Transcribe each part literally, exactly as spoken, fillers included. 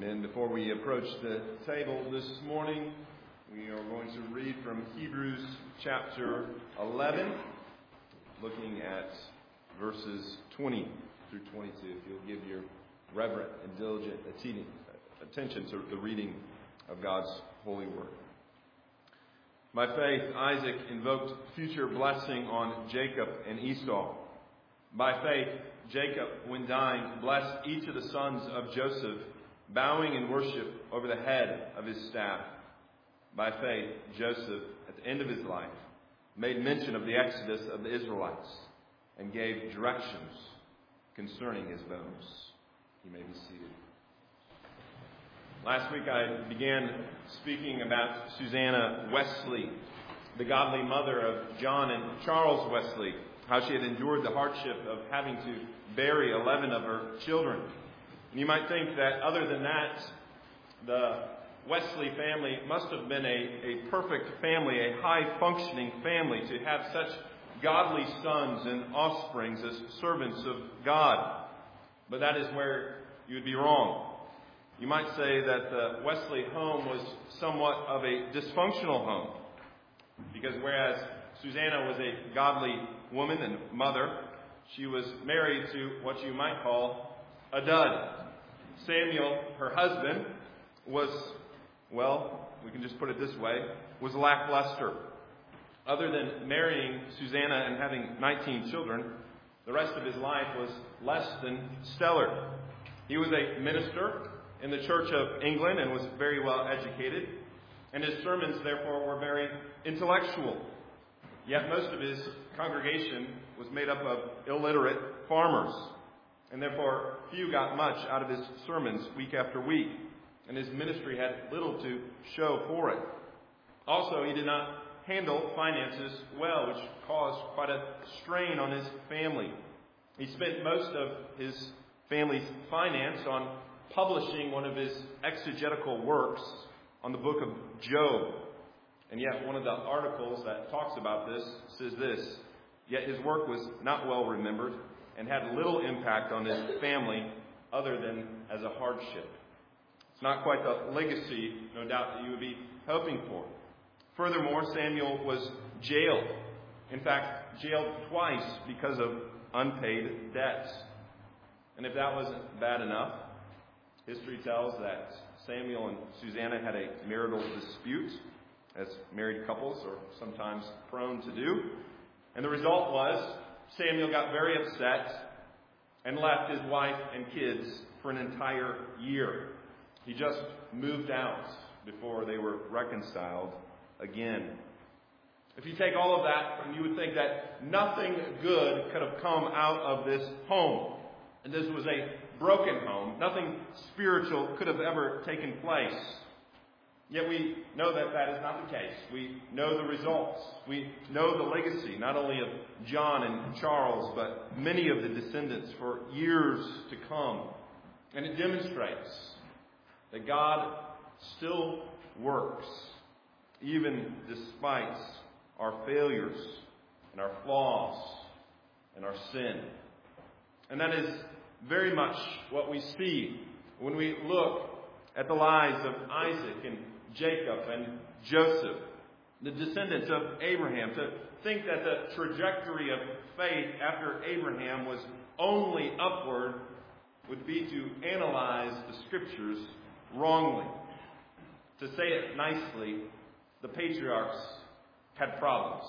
Amen. Before we approach the table this morning, we are going to read from Hebrews chapter eleven, looking at verses twenty through twenty-two. If you'll give your reverent and diligent attention to the reading of God's holy word. By faith, Isaac invoked future blessing on Jacob and Esau. By faith, Jacob, when dying, blessed each of the sons of Joseph, bowing in worship over the head of his staff. By faith, Joseph, at the end of his life, made mention of the exodus of the Israelites and gave directions concerning his bones. You may be seated. Last week I began speaking about Susanna Wesley, the godly mother of John and Charles Wesley, how she had endured the hardship of having to bury eleven of her children. And you might think that other than that, the Wesley family must have been a, a perfect family, a high-functioning family, to have such godly sons and offsprings as servants of God. But that is where you would be wrong. You might say that the Wesley home was somewhat of a dysfunctional home, because whereas Susanna was a godly woman and mother, she was married to what you might call a dud. Samuel, her husband, was, well, we can just put it this way, was lackluster. Other than marrying Susanna and having nineteen children, the rest of his life was less than stellar. He was a minister in the Church of England and was very well educated, and his sermons, therefore, were very intellectual. Yet most of his congregation was made up of illiterate farmers, and therefore few got much out of his sermons week after week, and his ministry had little to show for it. Also, he did not handle finances well, which caused quite a strain on his family. He spent most of his family's finance on publishing one of his exegetical works on the book of Job. And yet one of the articles that talks about this says this: yet his work was not well remembered and had little impact on his family other than as a hardship. It's not quite the legacy, no doubt, that you would be hoping for. Furthermore, Samuel was jailed. In fact, jailed twice because of unpaid debts. And if that wasn't bad enough, history tells that Samuel and Susanna had a marital dispute, as married couples are sometimes prone to do. And the result was Samuel got very upset and left his wife and kids for an entire year. He just moved out before they were reconciled again. If you take all of that, you would think that nothing good could have come out of this home. And this was a broken home. Nothing spiritual could have ever taken place. Yet we know that that is not the case. We know the results. We know the legacy, not only of John and Charles, but many of the descendants for years to come. And it demonstrates that God still works, even despite our failures and our flaws and our sin. And that is very much what we see when we look at the lives of Isaac and Jacob and Joseph, the descendants of Abraham. To think that the trajectory of faith after Abraham was only upward would be to analyze the scriptures wrongly. To say it nicely, the patriarchs had problems,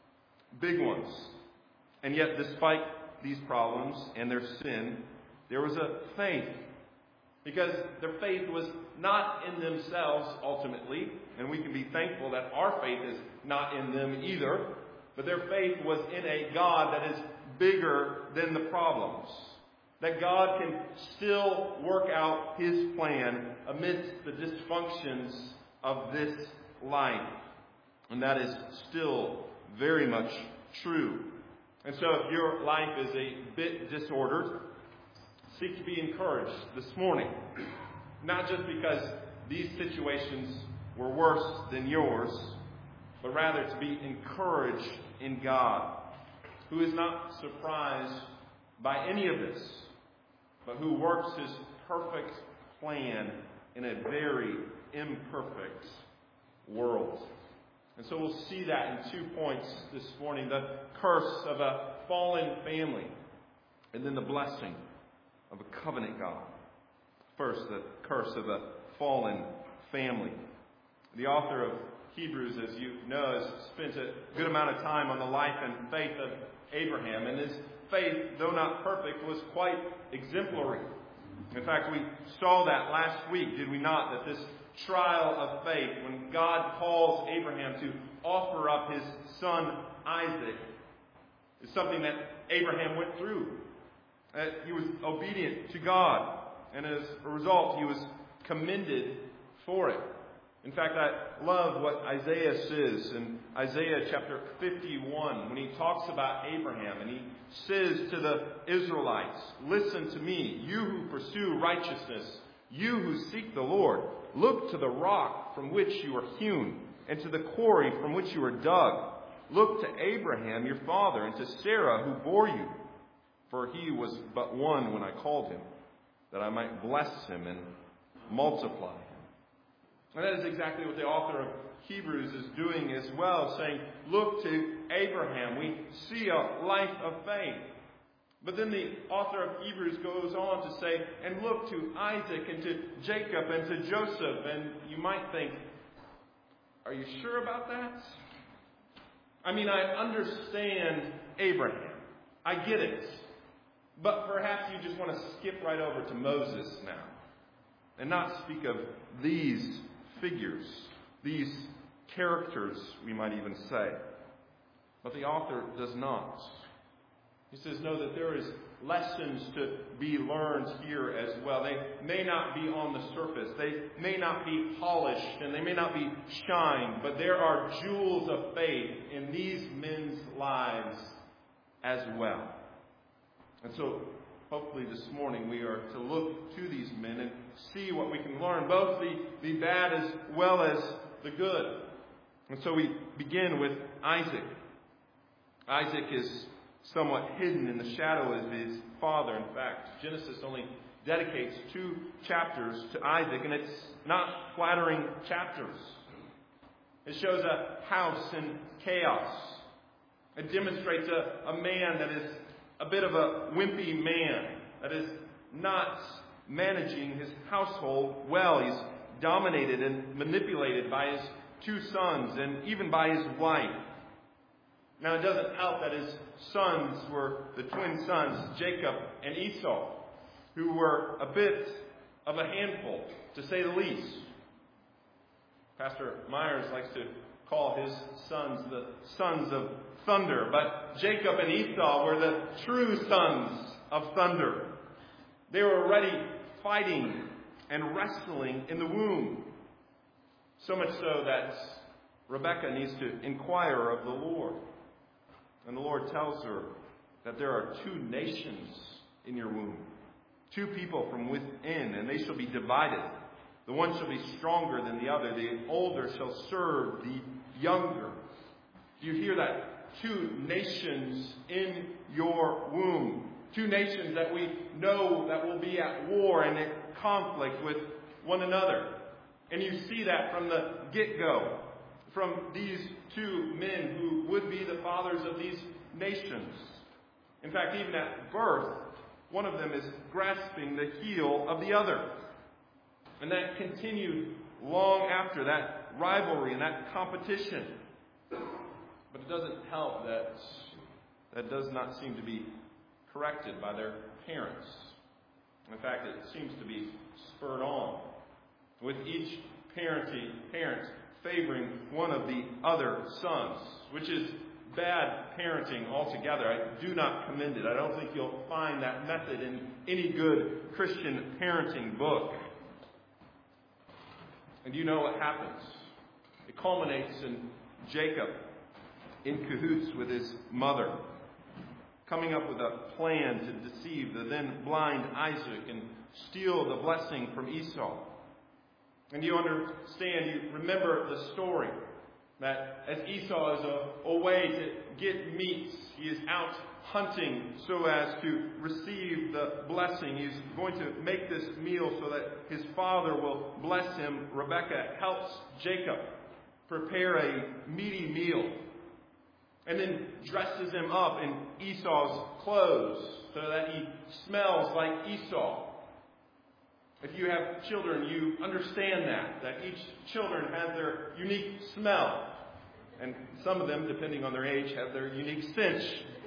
big ones. And yet, despite these problems and their sin, there was a faith. Because their faith was not in themselves ultimately, and we can be thankful that our faith is not in them either, but their faith was in a God that is bigger than the problems. That God can still work out His plan amidst the dysfunctions of this life. And that is still very much true. And so if your life is a bit disordered, seek to be encouraged this morning. Not just because these situations were worse than yours, but rather to be encouraged in God, who is not surprised by any of this, but who works His perfect plan in a very imperfect world. And so we'll see that in two points this morning. The curse of a fallen family, and then the blessing of a covenant God. First, the curse of a fallen family. The author of Hebrews, as you know, has spent a good amount of time on the life and faith of Abraham. And his faith, though not perfect, was quite exemplary. In fact, we saw that last week, did we not? That this trial of faith, when God calls Abraham to offer up his son Isaac, is something that Abraham went through. That he was obedient to God, and as a result, he was commended for it. In fact, I love what Isaiah says in Isaiah chapter fifty-one when he talks about Abraham, and he says to the Israelites, "Listen to me, you who pursue righteousness, you who seek the Lord. Look to the rock from which you were hewn, and to the quarry from which you were dug. Look to Abraham your father, and to Sarah who bore you. For he was but one when I called him, that I might bless him and multiply him." And that is exactly what the author of Hebrews is doing as well, saying, look to Abraham. We see a life of faith. But then the author of Hebrews goes on to say, and look to Isaac and to Jacob and to Joseph. And you might think, are you sure about that? I mean, I understand Abraham. I get it. But perhaps you just want to skip right over to Moses now and not speak of these figures, these characters, we might even say. But the author does not. He says, no, that there is lessons to be learned here as well. They may not be on the surface. They may not be polished, and they may not be shined, but there are jewels of faith in these men's lives as well. And so, hopefully this morning we are to look to these men and see what we can learn, both the, the bad as well as the good. And so we begin with Isaac. Isaac is somewhat hidden in the shadow of his father. In fact, Genesis only dedicates two chapters to Isaac, and it's not flattering chapters. It shows a house in chaos. It demonstrates a, a man that is a bit of a wimpy man, that is not managing his household well. He's dominated and manipulated by his two sons and even by his wife. Now, it doesn't help that his sons were the twin sons, Jacob and Esau, who were a bit of a handful, to say the least. Pastor Myers likes to call his sons the sons of thunder, but Jacob and Esau were the true sons of thunder. They were already fighting and wrestling in the womb. So much so that Rebekah needs to inquire of the Lord. And the Lord tells her that there are two nations in your womb, two people from within, and they shall be divided. The one shall be stronger than the other. The older shall serve the younger. Do you hear that? Two nations in your womb. Two nations that we know that will be at war and in conflict with one another. And you see that from the get-go, from these two men who would be the fathers of these nations. In fact, even at birth, one of them is grasping the heel of the other. And that continued long after, that rivalry and that competition. But it doesn't help that that does not seem to be corrected by their parents. In fact, it seems to be spurred on, with each parenting, parent favoring one of the other sons, which is bad parenting altogether. I do not commend it. I don't think you'll find that method in any good Christian parenting book. And you know what happens. It culminates in Jacob in cahoots with his mother, coming up with a plan to deceive the then blind Isaac and steal the blessing from Esau. And you understand, you remember the story, that as Esau is a, away to get meat, he is out hunting so as to receive the blessing. He's going to make this meal so that his father will bless him. Rebekah helps Jacob prepare a meaty meal and then dresses him up in Esau's clothes so that he smells like Esau. If you have children, you understand that, that each children has their unique smell. And some of them, depending on their age, have their unique stench.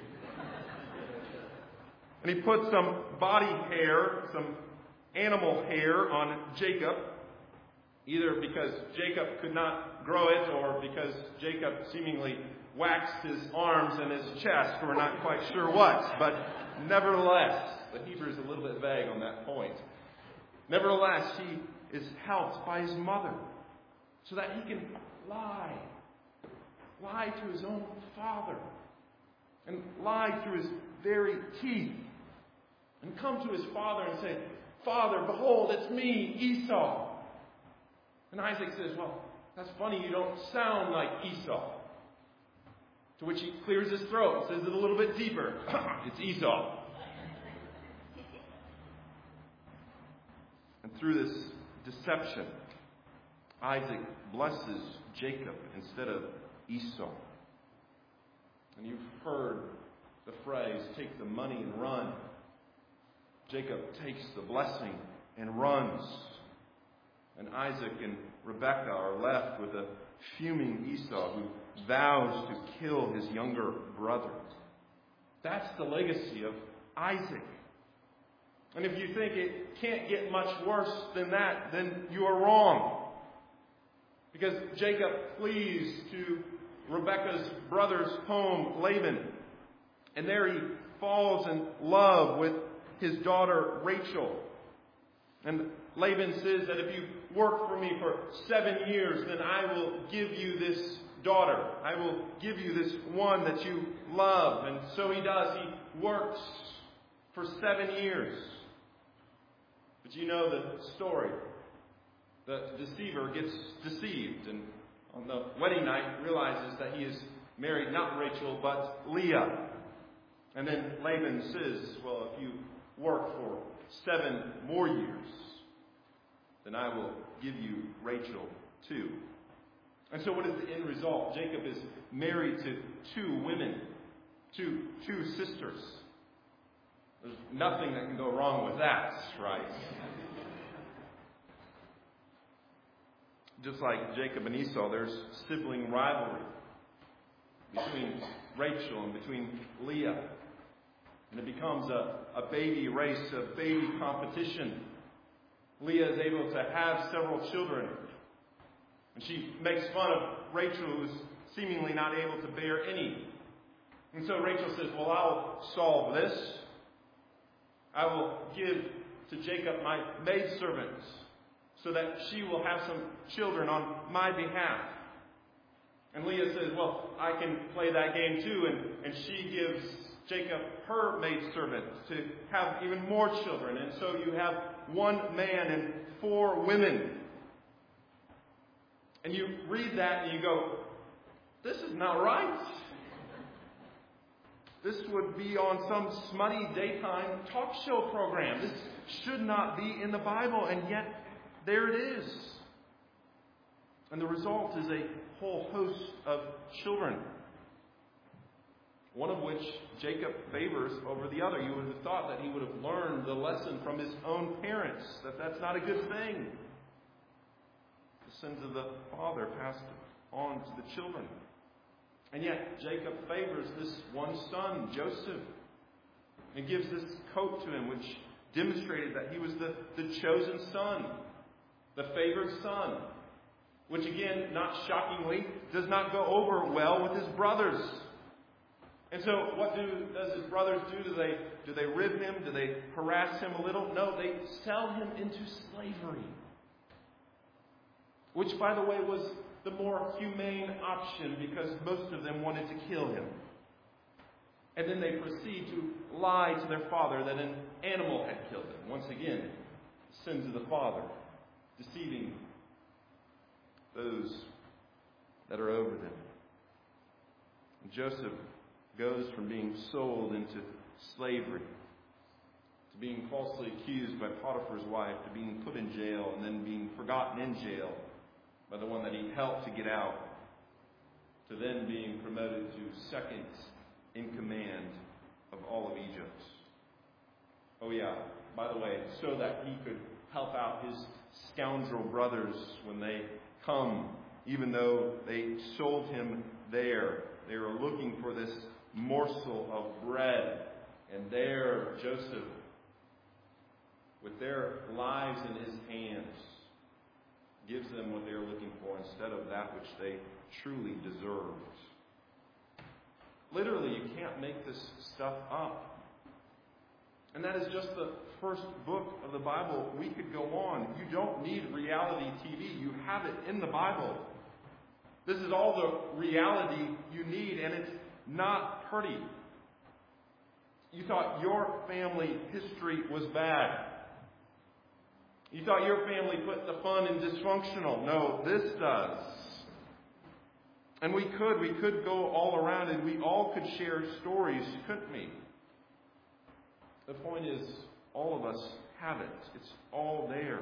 And he put some body hair, some animal hair on Jacob, either because Jacob could not grow it or because Jacob seemingly waxed his arms and his chest. We're not quite sure what, but nevertheless, the Hebrew is a little bit vague on that point. Nevertheless, he is helped by his mother so that he can lie. Lie to his own father. And lie through his very teeth. And come to his father and say, "Father, behold, it's me, Esau." And Isaac says, "Well, that's funny, you don't sound like Esau." To which he clears his throat and says it a little bit deeper. "It's Esau." And through this deception, Isaac blesses Jacob instead of Esau. And you've heard the phrase, "take the money and run." Jacob takes the blessing and runs. And Isaac and Rebekah are left with a fuming Esau who vows to kill his younger brother. That's the legacy of Isaac. And if you think it can't get much worse than that, then you are wrong. Because Jacob flees to Rebekah's brother's home, Laban. And there he falls in love with his daughter, Rachel. And Laban says that if you work for me for seven years, then I will give you this daughter. I will give you this one that you love. And so he does. He works for seven years. But you know the story. The deceiver gets deceived, and on the wedding night realizes that he is married not Rachel, but Leah. And then Laban says, "Well, if you work for seven more years, then I will give you Rachel too." And so what is the end result? Jacob is married to two women, two, two sisters. There's nothing that can go wrong with that, right? Just like Jacob and Esau, there's sibling rivalry between Rachel and between Leah. And it becomes a, a baby race, a baby competition. Leah is able to have several children. And she makes fun of Rachel, who's seemingly not able to bear any. And so Rachel says, "Well, I'll solve this. I will give to Jacob my maidservants so that she will have some children on my behalf." And Leah says, "Well, I can play that game too." And, and she gives Jacob her maidservant to have even more children. And so you have one man and four women. And you read that and you go, this is not right. This would be on some smutty daytime talk show program. This should not be in the Bible, and yet there it is. And the result is a whole host of children, one of which Jacob favors over the other. You would have thought that he would have learned the lesson from his own parents, that that's not a good thing. The sins of the father passed on to the children. And yet Jacob favors this one son, Joseph, and gives this coat to him, which demonstrated that he was the, the chosen son, the favored son, which again, not shockingly, does not go over well with his brothers. And so what do does his brothers do? Do they do they rib him? Do they harass him a little? No, they sell him into slavery. Which, by the way, was the more humane option because most of them wanted to kill him. And then they proceed to lie to their father that an animal had killed him. Once again, sins of the father, deceiving those that are over them. And Joseph goes from being sold into slavery to being falsely accused by Potiphar's wife to being put in jail and then being forgotten in jail by the one that he helped to get out, to then being promoted to second in command of all of Egypt. Oh yeah, by the way, so that he could help out his scoundrel brothers when they come, even though they sold him there. They were looking for this morsel of bread, and there Joseph, with their lives in his hands, gives them what they are looking for instead of that which they truly deserved. Literally, you can't make this stuff up. And that is just the first book of the Bible. We could go on. You don't need reality T V. You have it in the Bible. This is all the reality you need, and it's not pretty. You thought your family history was bad. You thought your family put the fun in dysfunctional. No, this does. And we could, we could go all around and we all could share stories, couldn't we? The point is, all of us have it. It's all there.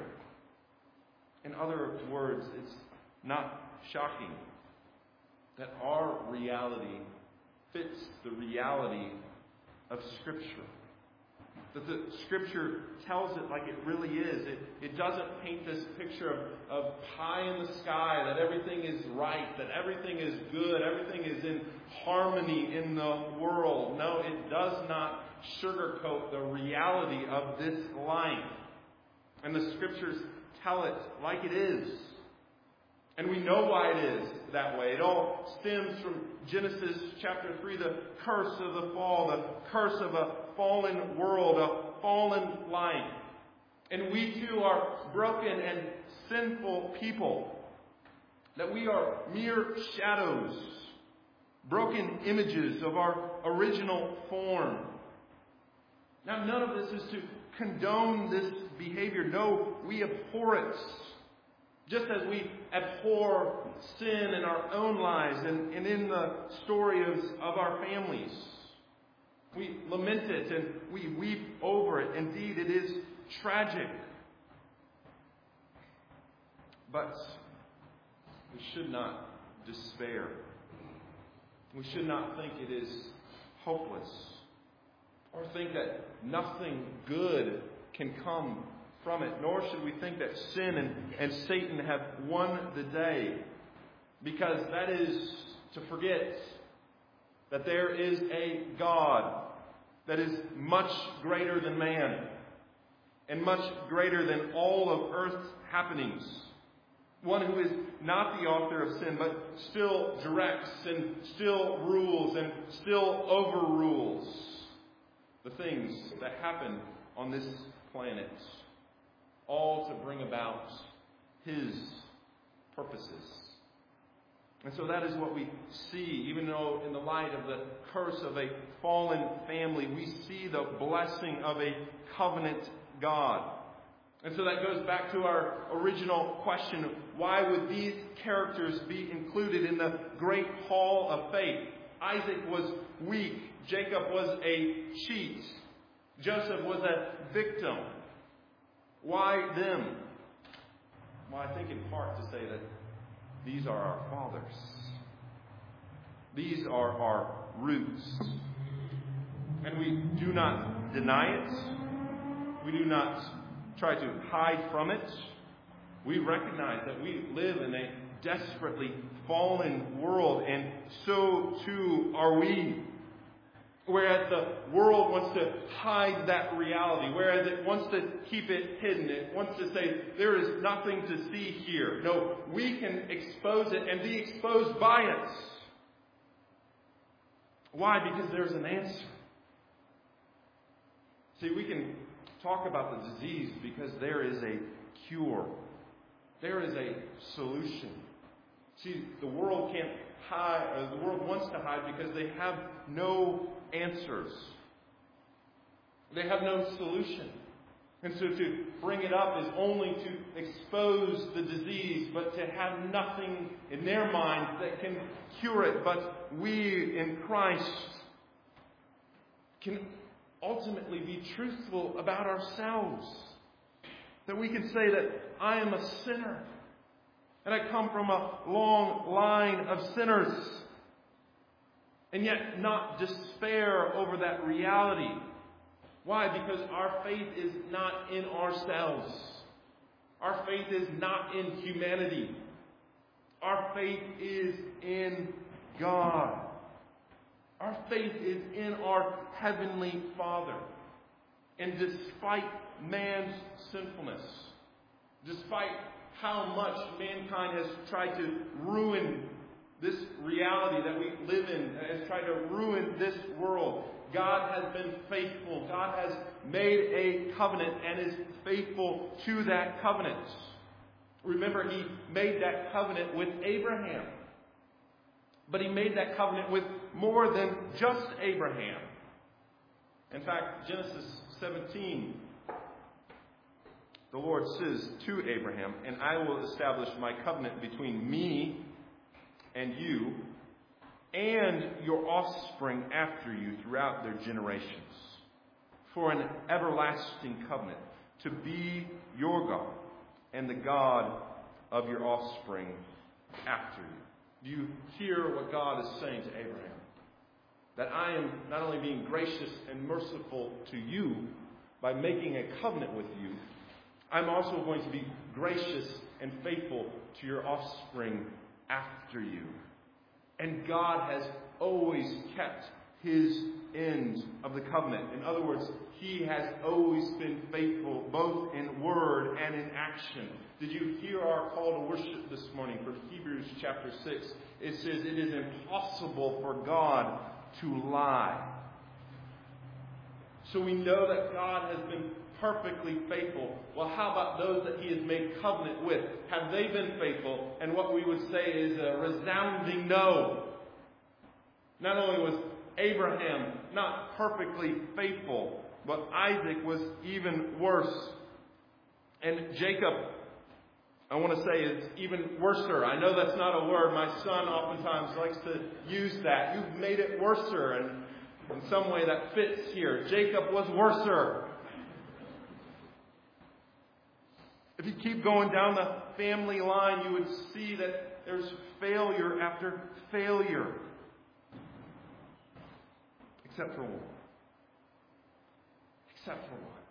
In other words, it's not shocking that our reality fits the reality of Scripture. That the Scripture tells it like it really is. It, it doesn't paint this picture of, of pie in the sky, that everything is right, that everything is good, everything is in harmony in the world. No, it does not sugarcoat the reality of this life. And the Scriptures tell it like it is. And we know why it is that way. It all stems from Genesis chapter three, the curse of the fall, the curse of a fallen world, a fallen life. And we too are broken and sinful people. That we are mere shadows, broken images of our original form. Now, none of this is to condone this behavior. No, we abhor it. Just as we abhor sin in our own lives and, and in the story of, of our families. We lament it and we weep over it. Indeed, it is tragic. But we should not despair. We should not think it is hopeless. Or think that nothing good can come from it. Nor should we think that sin and, and Satan have won the day. Because that is to forget that there is a God that is much greater than man and much greater than all of earth's happenings. One who is not the author of sin, but still directs and still rules and still overrules the things that happen on this planet, all to bring about His purposes. And so that is what we see, even though in the light of the curse of a fallen family, we see the blessing of a covenant God. And so that goes back to our original question of why would these characters be included in the great hall of faith? Isaac was weak. Jacob was a cheat. Joseph was a victim. Why them? Well, I think in part to say that these are our fathers. These are our roots. And we do not deny it. We do not try to hide from it. We recognize that we live in a desperately fallen world, and so too are we. Whereas the world wants to hide that reality, whereas it wants to keep it hidden, it wants to say, there is nothing to see here. No, we can expose it and be exposed by it. Why? Because there's an answer. See, we can talk about the disease because there is a cure. There is a solution. See, the world can't hide, or the world wants to hide because they have no answers. They have no solution. And so to bring it up is only to expose the disease, but to have nothing in their minds that can cure it. But we in Christ can ultimately be truthful about ourselves. That we can say that I am a sinner. And I come from a long line of sinners. And yet not despair over that reality. Why? Because our faith is not in ourselves. Our faith is not in humanity. Our faith is in God. Our faith is in our Heavenly Father. And despite man's sinfulness, despite how much mankind has tried to ruin this reality that we live in, has tried to ruin this world, God has been faithful. God has made a covenant and is faithful to that covenant. Remember, He made that covenant with Abraham. But He made that covenant with more than just Abraham. In fact, Genesis seventeen, the Lord says to Abraham, "And I will establish my covenant between me and you and your offspring after you throughout their generations, for an everlasting covenant, to be your God and the God of your offspring after you." Do you hear what God is saying to Abraham? That I am not only being gracious and merciful to you by making a covenant with you, I'm also going to be gracious and faithful to your offspring after you. And God has always kept His end of the covenant. In other words, He has always been faithful both in word and in action. Did you hear our call to worship this morning from Hebrews chapter six? It says it is impossible for God to lie. So we know that God has been perfectly faithful. Well, how about those that He has made covenant with? Have they been faithful? And what we would say is a resounding no. Not only was Abraham not perfectly faithful, but Isaac was even worse. And Jacob, I want to say, is even worser. I know that's not a word. My son oftentimes likes to use that. You've made it worser. And in some way that fits here. Jacob was worser. If you keep going down the family line, you would see that there's failure after failure. Except for one. Except for one.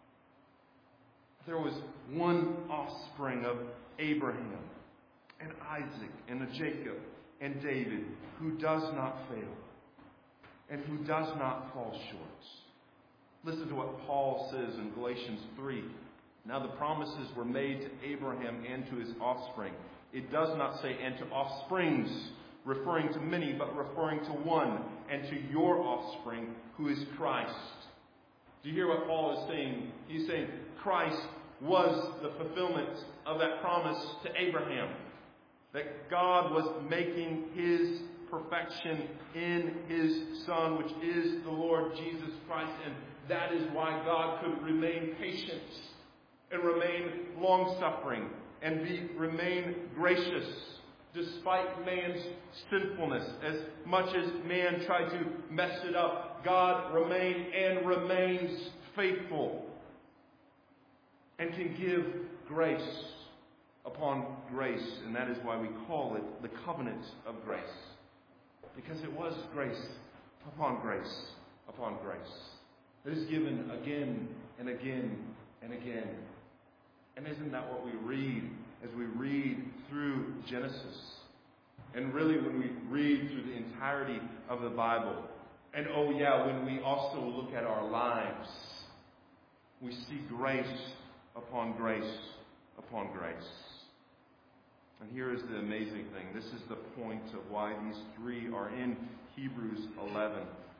There was one offspring of Abraham and Isaac and of Jacob and David who does not fail and who does not fall short. Listen to what Paul says in Galatians three. Now the promises were made to Abraham and to his offspring. It does not say, and to offsprings, referring to many, but referring to one, and to your offspring, who is Christ. Do you hear what Paul is saying? He's saying Christ was the fulfillment of that promise to Abraham. That God was making His perfection in His Son, which is the Lord Jesus Christ. And that is why God could remain patient and remain long-suffering and be remain gracious despite man's sinfulness. As much as man tried to mess it up, God remained and remains faithful and can give grace upon grace. And that is why we call it the covenant of grace. Because it was grace upon grace upon grace. It is given again and again and again. And isn't that what we read as we read through Genesis? And really when we read through the entirety of the Bible. And oh yeah, when we also look at our lives, we see grace upon grace upon grace. And here is the amazing thing. This is the point of why these three are in Hebrews eleven.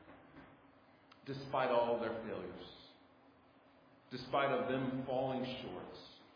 Despite all their failures, despite of them falling short,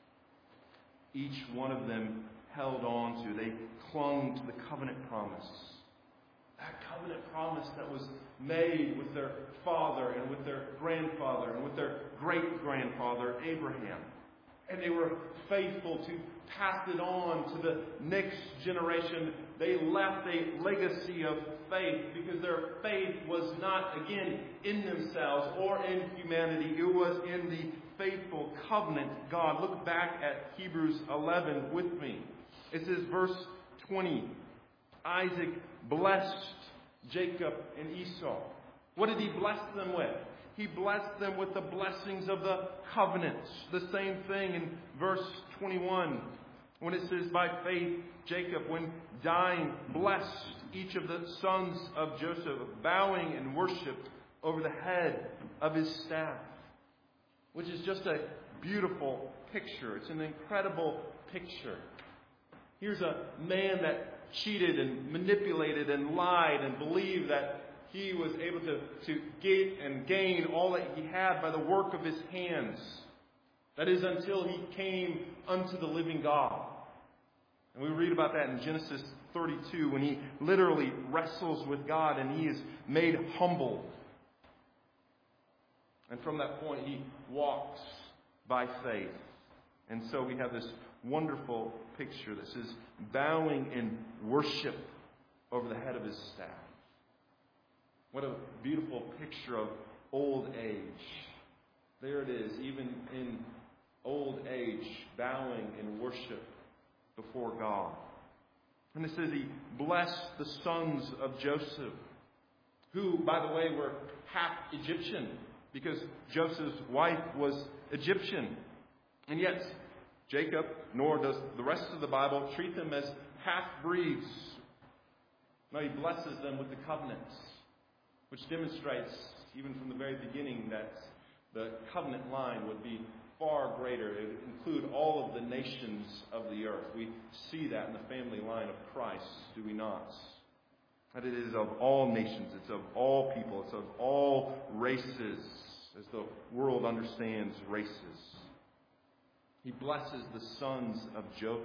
each one of them held on to, they clung to the covenant promise. That covenant promise that was made with their father and with their grandfather and with their great-grandfather, Abraham. And they were faithful to pass it on to the next generation. They left a legacy of faith because their faith was not, again, in themselves or in humanity. It was in the faithful covenant God. Look back at Hebrews eleven with me. It says, verse twenty, Isaac blessed Jacob and Esau. What did he bless them with? He blessed them with the blessings of the covenant. The same thing in verse twenty-one, when it says, by faith, Jacob, when dying, blessed each of the sons of Joseph, bowing in worship over the head of his staff. Which is just a beautiful picture. It's an incredible picture. Here's a man that cheated and manipulated and lied and believed that he was able to, to get and gain all that he had by the work of his hands. That is, until he came unto the living God. And we read about that in Genesis thirty-two, when he literally wrestles with God and he is made humble. And from that point, he walks by faith. And so we have this wonderful picture that says, bowing in worship over the head of his staff. What a beautiful picture of old age. There it is, even in old age, bowing in worship before God. And it says he blessed the sons of Joseph, who, by the way, were half Egyptian, because Joseph's wife was Egyptian. And yet, Jacob, nor does the rest of the Bible, treat them as half-breeds. No, he blesses them with the covenants, which demonstrates, even from the very beginning, that the covenant line would be far greater. It would include all of the nations of the earth. We see that in the family line of Christ, do we not? That it is of all nations, it's of all people, it's of all races, as the world understands races. He blesses the sons of Joseph.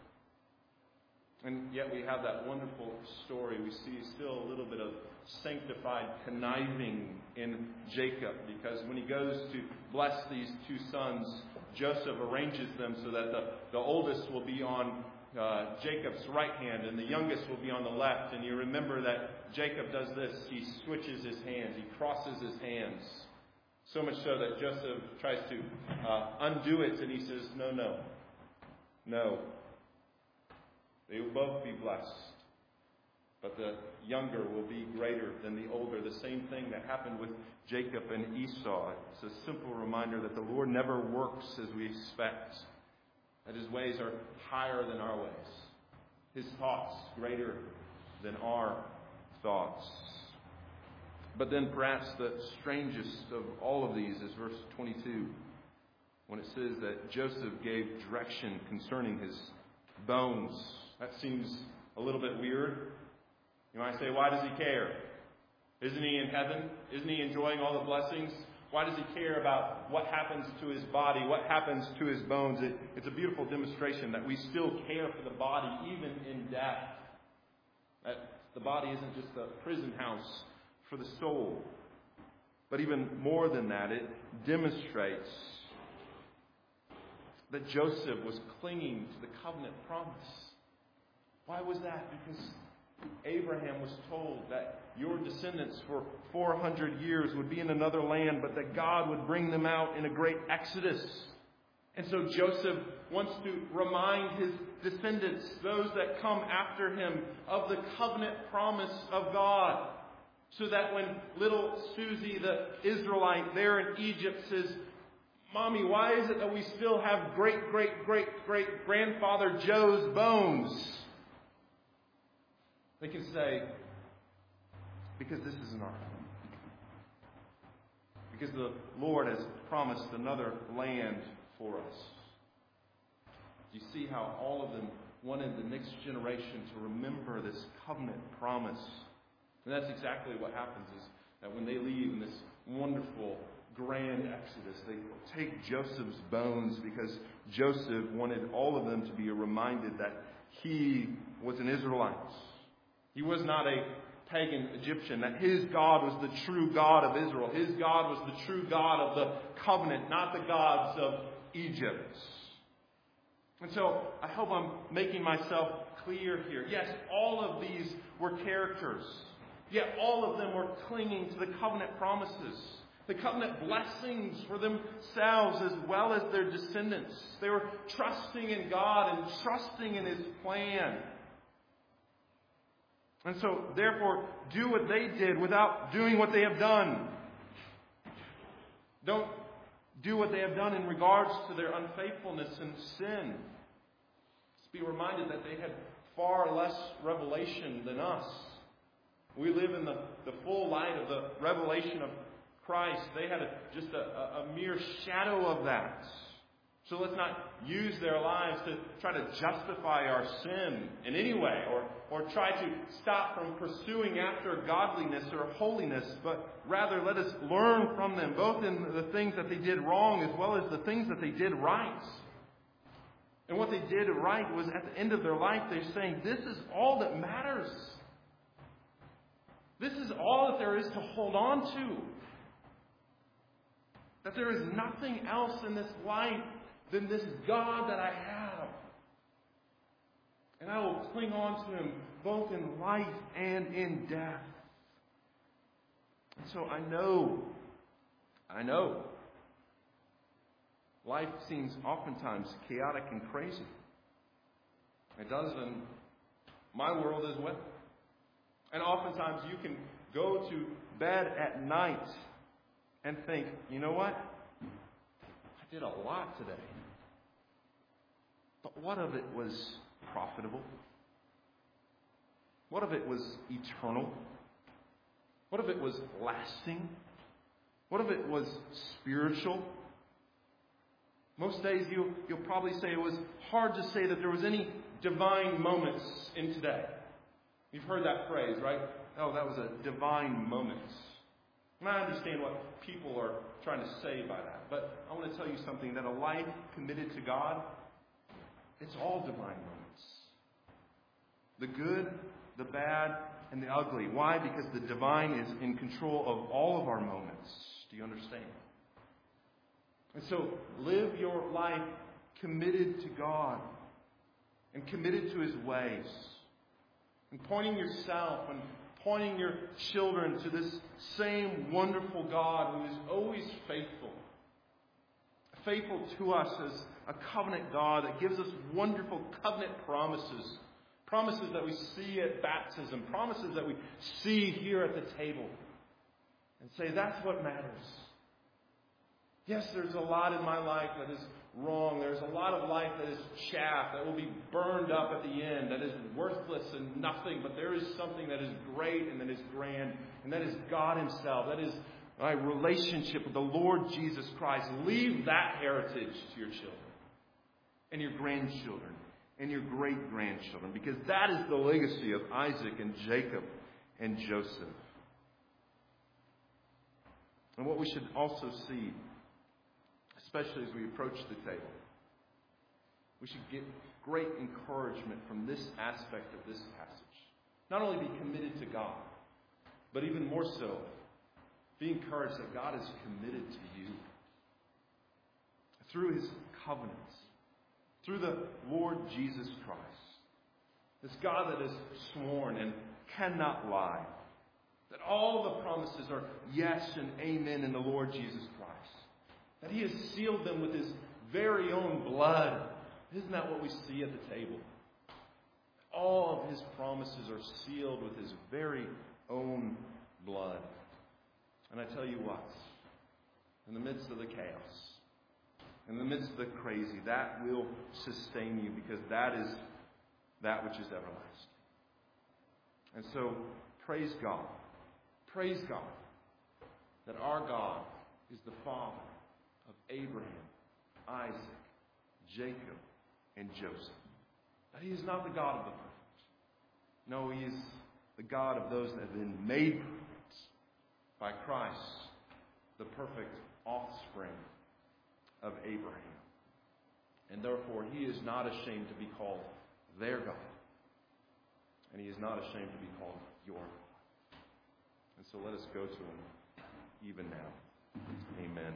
And yet we have that wonderful story. We see still a little bit of sanctified conniving in Jacob, because when he goes to bless these two sons, Joseph arranges them so that the, the oldest will be on uh, Jacob's right hand and the youngest will be on the left. And you remember that Jacob does this. He switches his hands. He crosses his hands. So much so that Joseph tries to uh, undo it, and he says, no, no, no. They will both be blessed, but the younger will be greater than the older. The same thing that happened with Jacob and Esau. It's a simple reminder that the Lord never works as we expect, that His ways are higher than our ways, His thoughts greater than our thoughts. But then perhaps the strangest of all of these is verse twenty-two, when it says that Joseph gave direction concerning his bones. That seems a little bit weird. You might say, why does he care? Isn't he in heaven? Isn't he enjoying all the blessings? Why does he care about what happens to his body, what happens to his bones? It, it's a beautiful demonstration that we still care for the body even in death. That the body isn't just a prison house for the soul. But even more than that, it demonstrates that Joseph was clinging to the covenant promise. Why was that? Because Abraham was told that your descendants for four hundred years would be in another land, but that God would bring them out in a great exodus. And so Joseph wants to remind his descendants, those that come after him, of the covenant promise of God. So that when little Susie, the Israelite there in Egypt, says, Mommy, why is it that we still have great, great, great, great grandfather Joe's bones? They can say, because this isn't our home. Because the Lord has promised another land for us. Do you see how all of them wanted the next generation to remember this covenant promise? And that's exactly what happens, is that when they leave in this wonderful, grand exodus, they take Joseph's bones, because Joseph wanted all of them to be reminded that he was an Israelite. He was not a pagan Egyptian, that his God was the true God of Israel. His God was the true God of the covenant, not the gods of Egypt. And so I hope I'm making myself clear here. Yes, all of these were characters. Yet all of them were clinging to the covenant promises, the covenant blessings for themselves as well as their descendants. They were trusting in God and trusting in His plan. And so, therefore, do what they did without doing what they have done. Don't do what they have done in regards to their unfaithfulness and sin. Let's be reminded that they had far less revelation than us. We live in the, the full light of the revelation of Christ. They had a, just a, a, a mere shadow of that. So let's not use their lives to try to justify our sin in any way, or, or try to stop from pursuing after godliness or holiness, but rather let us learn from them, both in the things that they did wrong as well as the things that they did right. And what they did right was at the end of their life, they're saying, this is all that matters. This is all that there is to hold on to. That there is nothing else in this life than this God that I have. And I will cling on to Him both in life and in death. And so I know, I know, life seems oftentimes chaotic and crazy. It does in my world as well. And oftentimes you can go to bed at night and think, you know what? I did a lot today. But what of it was profitable? What if it was eternal? What if it was lasting? What if it was spiritual? Most days you, you'll probably say it was hard to say that there was any divine moments in today. You've heard that phrase, right? Oh, that was a divine moment. And I understand what people are trying to say by that. But I want to tell you something, that a life committed to God, it's all divine moments. The good, the bad, and the ugly. Why? Because the divine is in control of all of our moments. Do you understand? And so, live your life committed to God and committed to His ways. And pointing yourself and pointing your children to this same wonderful God who is always faithful. Faithful to us as a covenant God that gives us wonderful covenant promises. Promises that we see at baptism. Promises that we see here at the table. And say, that's what matters. Yes, there's a lot in my life that is wrong. There's a lot of life that is chaff, that will be burned up at the end, that is worthless and nothing. But there is something that is great and that is grand, and that is God Himself. That is my relationship with the Lord Jesus Christ. Leave that heritage to your children and your grandchildren and your great-grandchildren, because that is the legacy of Isaac and Jacob and Joseph. And what we should also see, especially as we approach the table, we should get great encouragement from this aspect of this passage. Not only be committed to God, but even more so, be encouraged that God is committed to you. Through His covenants, through the Lord Jesus Christ. This God that is sworn and cannot lie. That all the promises are yes and amen in the Lord Jesus Christ. That He has sealed them with His very own blood. Isn't that what we see at the table? All of His promises are sealed with His very own blood. And I tell you what, in the midst of the chaos, in the midst of the crazy, that will sustain you, because that is that which is everlasting. And so, praise God. Praise God that our God is the Father of Abraham, Isaac, Jacob, and Joseph. That He is not the God of the perfect. No, He is the God of those that have been made perfect by Christ, the perfect offspring of Abraham. And therefore, He is not ashamed to be called their God. And He is not ashamed to be called your God. And so let us go to Him even now. Amen.